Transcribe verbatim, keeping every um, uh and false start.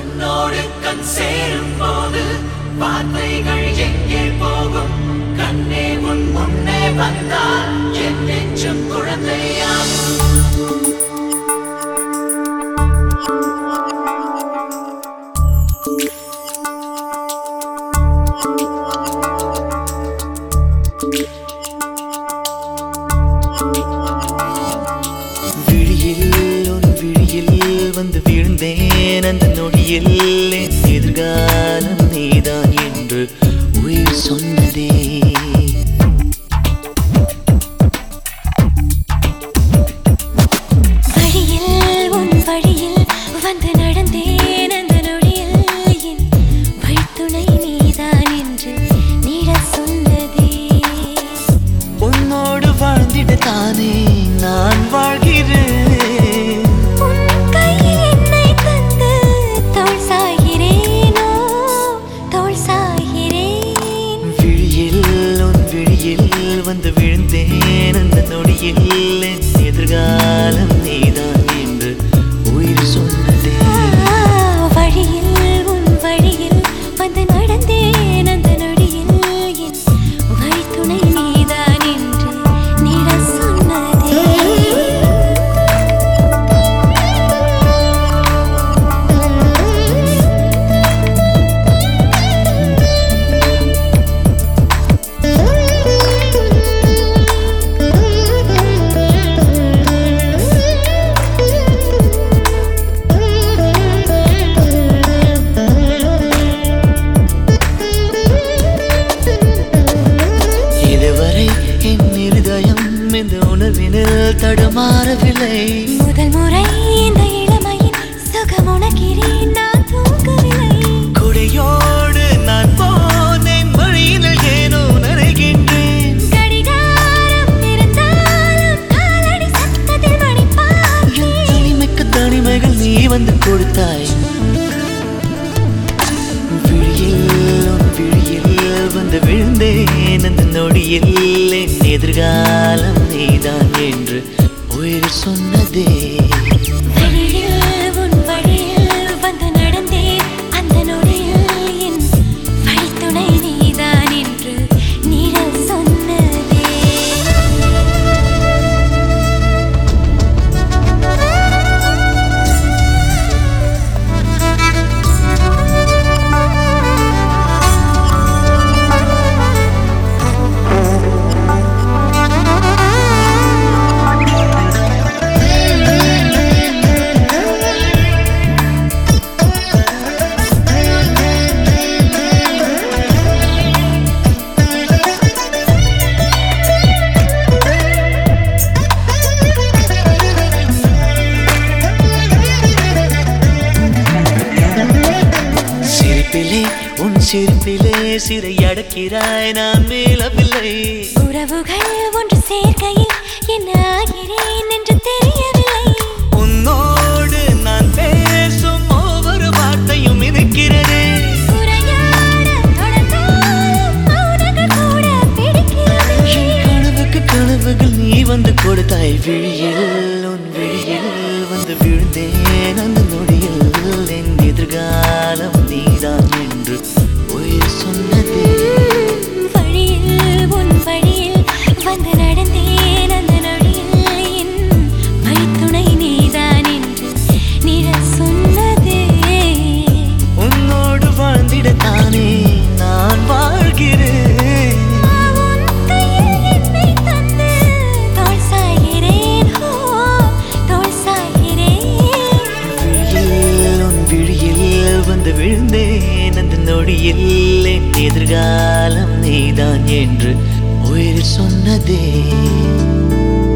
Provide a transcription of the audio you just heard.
கண்ணோடு கண் சேரும் போது வார்த்தைகள் எங்கே போகும்? கண்ணே உன் முன்னே வந்தால் என் நெஞ்சும் குழந்தையாகும். வந்து வீழ்ந்தேன் அந்த நொடியில் என் எதிர்காலம் நீதான் என்று உயிர் சொன்னதே. வழியில் உன் வழியில் வந்து நடந்தேன் அந்த நொடியில் என் வழித்துணை நீதான் என்று நீட சொன்னதே. உன்னோடு வாழ்ந்திட தானே நான் வாழ்கிறேன். வந்து விழுந்தேன் அந்த நொடியில் என் எதிர்காலம் நீதான் என்று உயிர் சொன்னதே. வழியில் உன் வழியில் வந்து நடந்தேன் அந்த நொடியில் என் வழித்துணை நீதான் என்று நீட சொன்னதே. இந்த உணர்வினில் தடுமாறவில்லை. முதல் முறை இந்த இளமையின் சுகம் உணக்கிறேன் நான் தூங்கவில்லை. கொடையோடு நான் போனேன் வழியினில் ஏனோ நனைகின்றேன். கடிகாரம் இருந்தாலும் காலடி சத்தத்தில் மணிப்பார்த்தேன். என் தனிமைக்கு தனிமைகள் நீ வந்து கொடுத்தாய். விழியில் உன் விழியில் வந்து விழுந்தேன் அந்த நொடியில் என் எதிர்காலம் நீதான் என்று உயிர் சொன்னதே. வழியில் உன் வழியில் வந்து நடந்தேன் அந்த நொடியில் என் வழித்துணை நீதான் என்று நீட சொன்னதே. உன் சிரிப்பிலே சிறை அடக்கிறாய் நான் மேலவில்லை. உறவுகள் ஒன்று சேர்க்கையில் என்ன ஆகிறேன் என்று தெரியவில்லை. உன்னோடு நான் பேசும் ஒவ்வொரு வார்த்தையும் இருக்கிறதே. கனவுக்கு கனவுகள் நீ வந்து கொடுத்தாய். விழியில் உன் விழியில் வந்து விழுந்தேன் அந்த நொடியில் என் எதிர்காலம் நீதான் என்று உயிர் சொன்னதே. வழியில் உன் வழியில் வந்து நடந்தேன் அந்த நொடியில் என் வழித்துணை நீதான் என்று நீட சொன்னதே. உன்னோடு வாழ்ந்திட தானே நான் வாழ்கிறேன். வந்து விழுந்தேன் அந்த நொடியில் என் எதிர்காலம் நீதான் என்று உயிர் சொன்னதே.